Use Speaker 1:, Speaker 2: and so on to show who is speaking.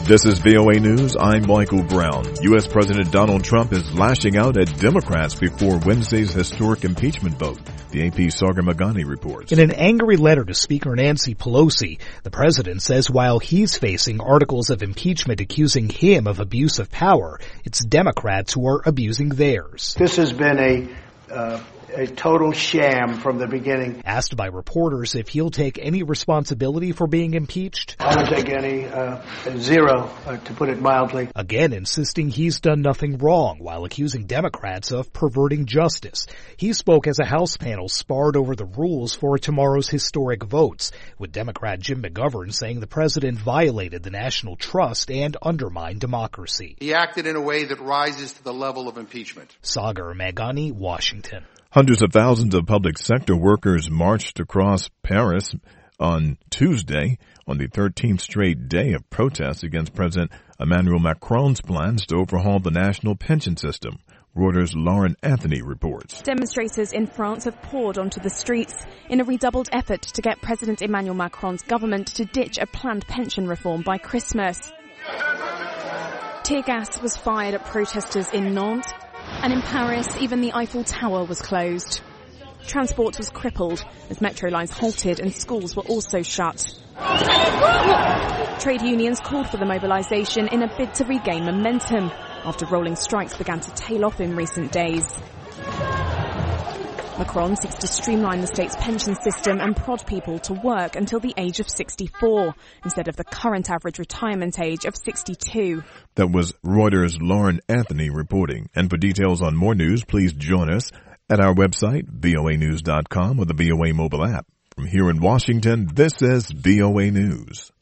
Speaker 1: This is VOA News. I'm Michael Brown. U.S. President Donald Trump is lashing out at Democrats before Wednesday's historic impeachment vote. The AP's Sagar Meghani reports.
Speaker 2: In an angry letter to Speaker Nancy Pelosi, the president says while he's facing articles of impeachment accusing him of abuse of power, it's Democrats who are abusing theirs.
Speaker 3: This has been a total sham from the beginning.
Speaker 2: Asked by reporters if he'll take any responsibility for being impeached,
Speaker 3: I don't take any, zero, to put it mildly.
Speaker 2: Again insisting he's done nothing wrong while accusing Democrats of perverting justice. He spoke as a House panel sparred over the rules for tomorrow's historic votes, with Democrat Jim McGovern saying the president violated the national trust and undermined democracy.
Speaker 4: He acted in a way that rises to the level of impeachment.
Speaker 2: Sagar Meghani, Washington.
Speaker 1: Hundreds of thousands of public sector workers marched across Paris on Tuesday on the 13th straight day of protests against President Emmanuel Macron's plans to overhaul the national pension system. Reuters' Lauren Anthony reports.
Speaker 5: Demonstrators in France have poured onto the streets in a redoubled effort to get President Emmanuel Macron's government to ditch a planned pension reform by Christmas. Tear gas was fired at protesters in Nantes. And in Paris, even the Eiffel Tower was closed. Transport was crippled as metro lines halted and schools were also shut. Trade unions called for the mobilisation in a bid to regain momentum after rolling strikes began to tail off in recent days. Macron seeks to streamline the state's pension system and prod people to work until the age of 64, instead of the current average retirement age of 62.
Speaker 1: That was Reuters' Lauren Anthony reporting. And for details on more news, please join us at our website, voanews.com, or the VOA mobile app. From here in Washington, this is VOA News.